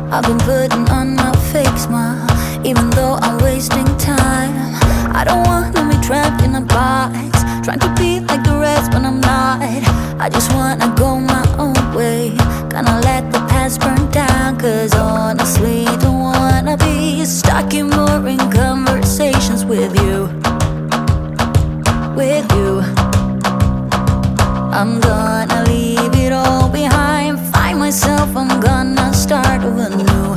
I've been putting on my fake smile, even though I'm wasting time. I don't wanna be trapped in a box, trying to be like the rest when I'm not. I just wanna go my own way, gonna let the past burn down. Cause honestly, don't wanna be stuck in boring conversations with you. With you, I'm gonna leave it all behind, find myself, I'm gonna start over new.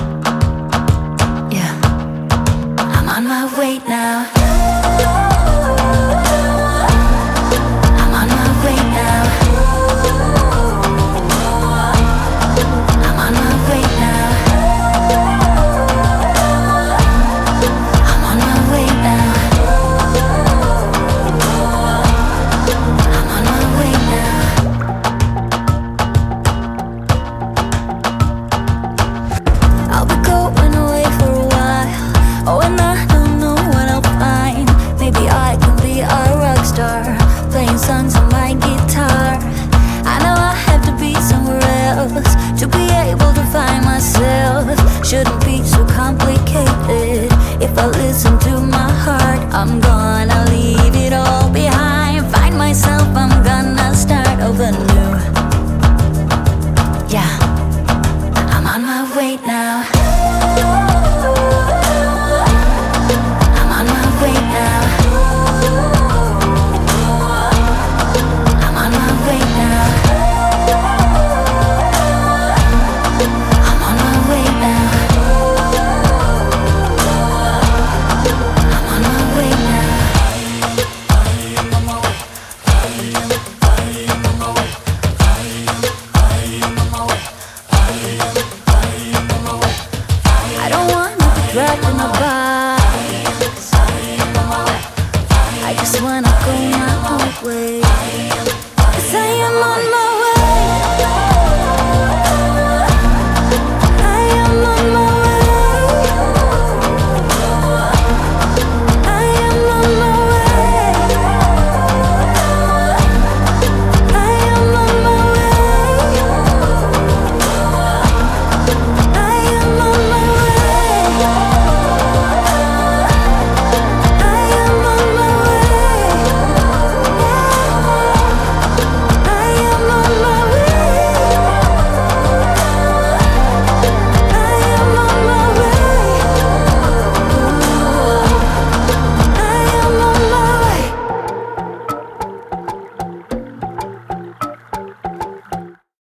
Yeah, I'm on my way now. I'm on my way now. I'm on my way now. I'm on my way now. I'm on my way now. I'll be going away for a while. Oh, and I don't know what I'll find. Maybe I can be a rock star, playing songs on my guitar. I know I have to be somewhere else to be able to find myself. Shouldn't be so complicated. If I listen to my heart, I'm gonna leave it all behind, find myself, I'm gonna start over new. Yeah, I'm on my way now. I'm on my way now. I'm on my way now. I'm on my way now. I'm on my way now. I don't wanna be trapped in a box,